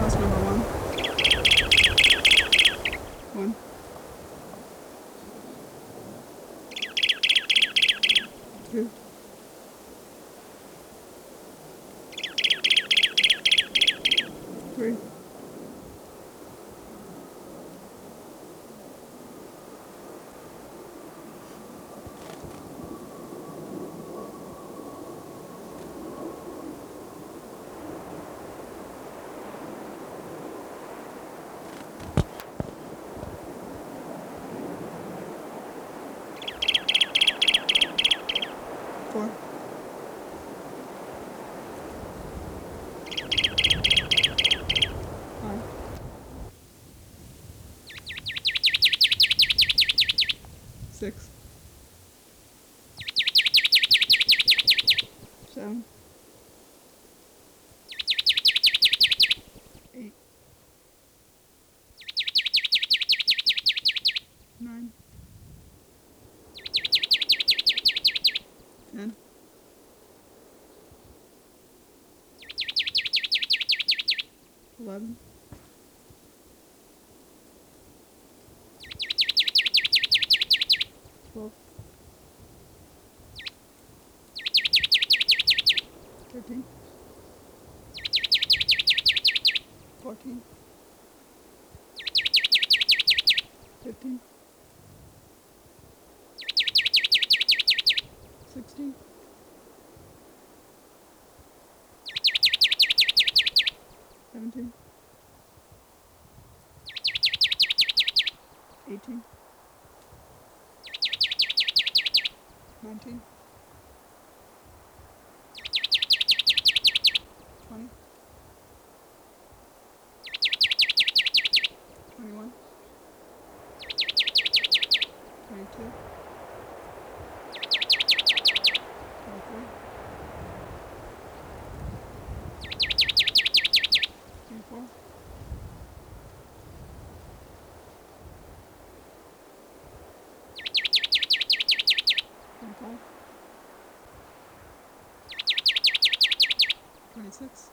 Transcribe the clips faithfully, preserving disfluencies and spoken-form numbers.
House number one. One. Two. Three. Four. Five. Six. Seven. Eight. Nine. Ten. Eleven. Twelve. Thirteen. Fourteen. Fifteen. Sixteen. Seventeen. Eighteen. Nineteen. Twenty. Twenty-one. Twenty-two. Twenty-three. Twenty-four. Twenty-five. Twenty-six.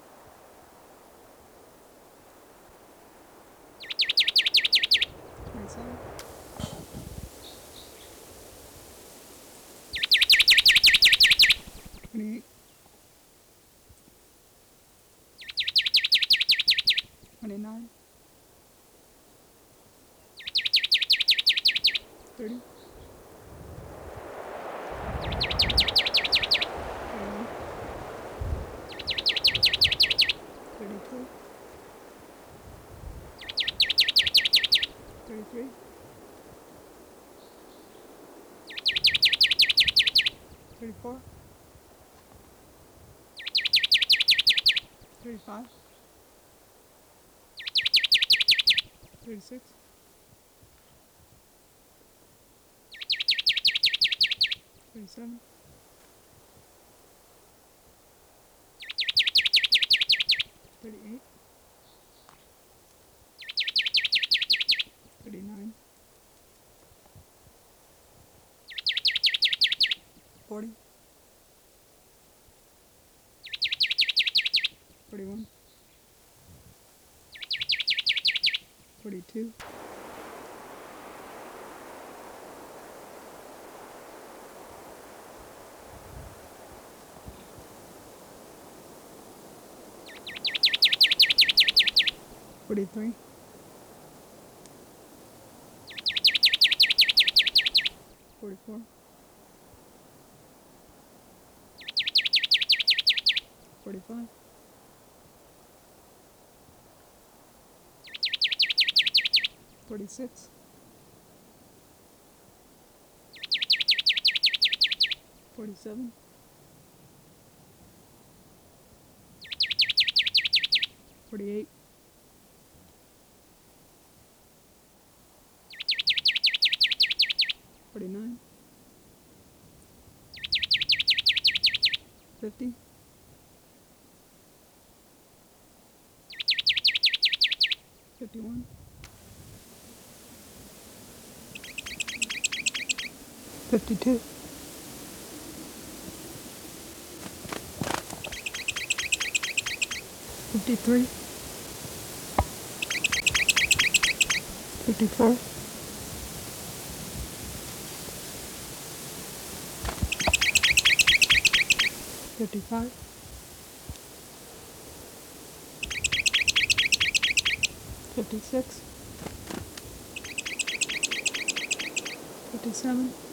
Twenty-seven. Twenty-eight. Twenty-nine. Thirty. Thirty-one. Thirty-two. Thirty-three. Thirty-four. Thirty-five. Thirty-six. Thirty-seven. Thirty-eight. Thirty-nine. Forty. Forty-one. Forty-two. Forty-three. Forty-four. Forty-five. Forty-six. Forty-seven. Forty-eight. Forty-nine. Fifty. Fifty-one. Fifty-two. Fifty-three. fifty-four, fifty-five, fifty-six, fifty-seven,